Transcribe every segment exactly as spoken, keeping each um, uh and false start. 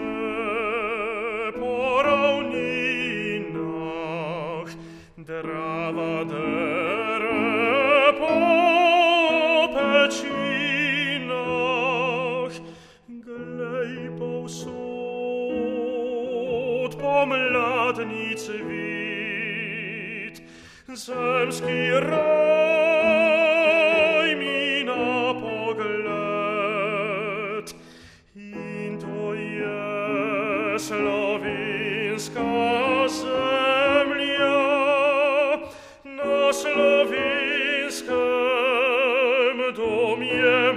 po równinach, drawadere po pecinach, glejbą sód po mladnic wit, zemski raj mi na pogled, into je slowińska zemlia, na slowińskim domie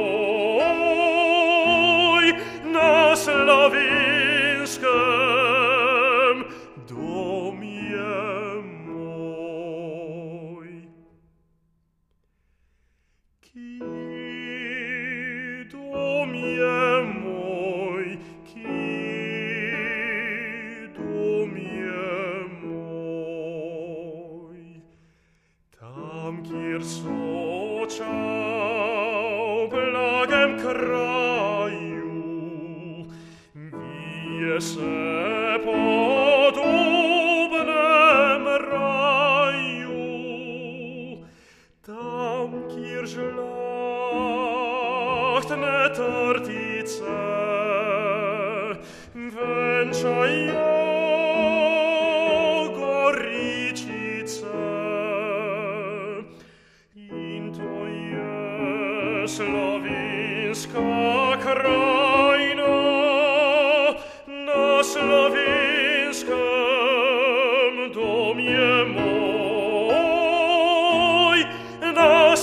mój, na slowińskim domie mój. Ki domie mój, ki domie mój, tam kier soczał blagem kraju, wije se po dubnem raju, tam kier żlachtne tortice węczają goricice, into je slowińska krajna, na slowińskim domie mój, na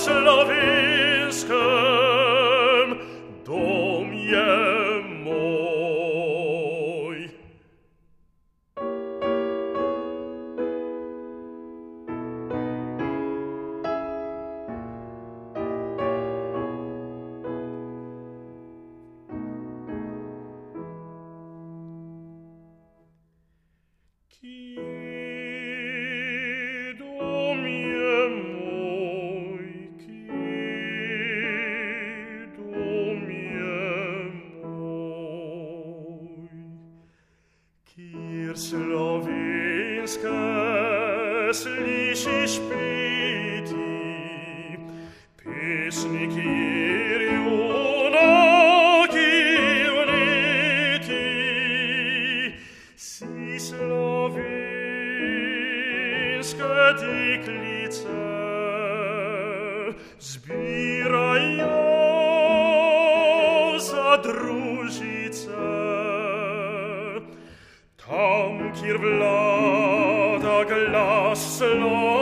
slowińskim domie mój. Ki domie mój, ki domie mój, kier slowińskie słyszysz piti, pieśni kier junoki uniti, si slowińskie diklice zbirają za drużyce, tam kier vlada glas slow.